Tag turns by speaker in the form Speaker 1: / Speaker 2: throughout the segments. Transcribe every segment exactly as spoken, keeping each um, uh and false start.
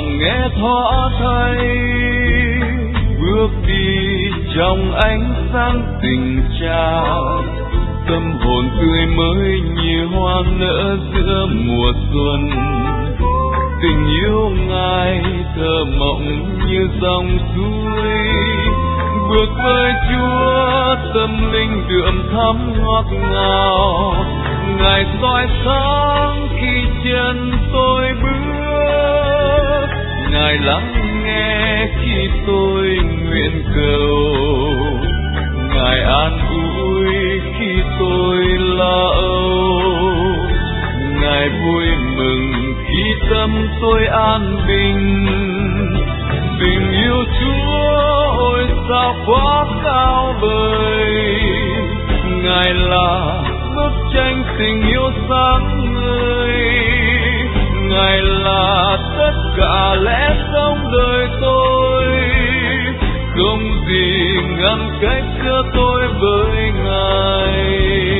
Speaker 1: lòng nghe thỏa thấy, bước đi trong ánh sáng tình cha, tâm hồn tươi mới như hoa nở giữa mùa xuân. Tình yêu Ngài thơ mộng như dòng suối, bước với Chúa tâm linh đượm thắm ngọt ngào. Ngài soi sáng khi chân tôi bước, Ngài lắng nghe khi tôi nguyện cầu, Ngài an ủi khi tôi lo âu, Ngài vui mừng khi tâm tôi an bình. Tình yêu Chúa ôi sao quá cao vời, Ngài là bức tranh tình yêu sáng ngời, Ngài là tất cả lẽ sống đời tôi, không gì ngăn cách giữa tôi với Ngài.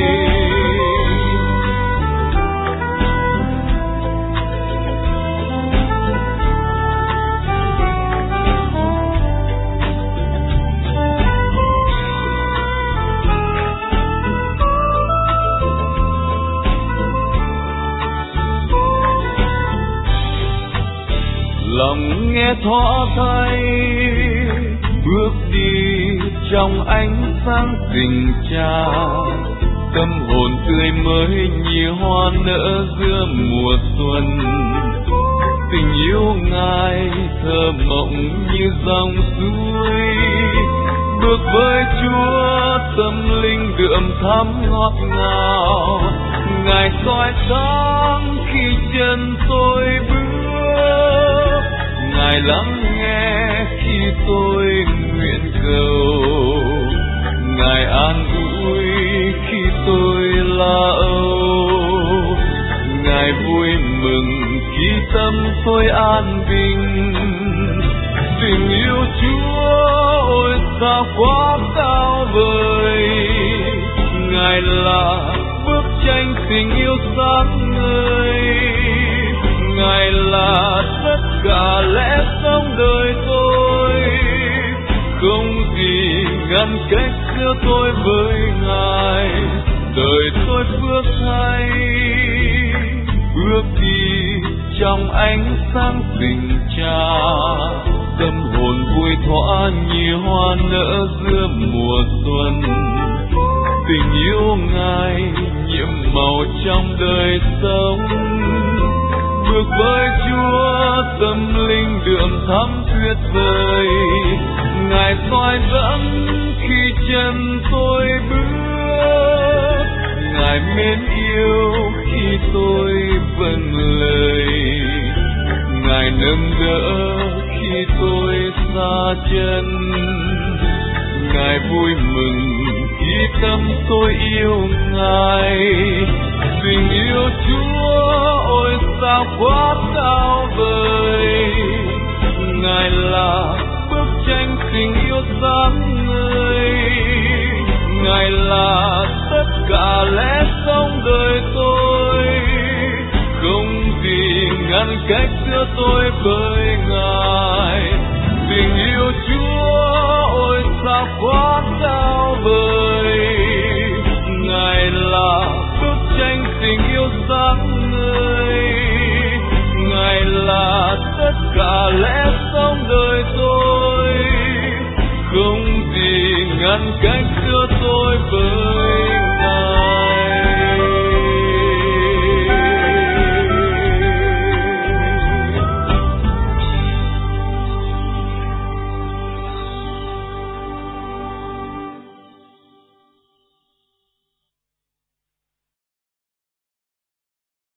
Speaker 1: Lòng nghe thỏa thấy, bước đi trong ánh sáng tình cha, tâm hồn tươi mới như hoa nở giữa mùa xuân. Tình yêu Ngài thơ mộng như dòng suối, bước với Chúa tâm linh đượm thắm ngọt ngào. Ngài soi sáng khi chân tôi bước, Ngài lắng nghe khi tôi nguyện cầu, Ngài an ủi khi tôi lo âu, Ngài vui mừng khi tâm tôi an bình. Tình yêu Chúa ôi sao quá cao vời, Ngài là bức tranh tình yêu sáng ngời, Ngài là tất cả lẽ sống đời tôi, không gì ngăn cách giữa tôi với Ngài. Đời tôi phước thay, bước đi trong ánh sáng tình cha, tâm hồn vui thỏa như hoa nở giữa mùa xuân. Tình yêu Ngài nhiệm màu trong đời sống, bước với Chúa tâm linh đượm thắm tuyệt vời. Ngài soi dẫn khi chân tôi bước, Ngài mến yêu khi tôi vâng lời, Ngài nâng đỡ khi tôi xa chân, Ngài vui mừng khi tâm tôi yêu Ngài. Tình yêu Chúa ôi sao quá cao vời, Ngài là bức tranh tình yêu sáng ngời, Ngài là tất cả lẽ sống đời tôi, không gì ngăn cách giữa tôi với Ngài. Tình yêu Chúa ôi sao quá cao vời, Ngài là bức tranh tình yêu sáng ngời, Ngài là tất cả lẽ sống đời tôi, không gì ngăn cách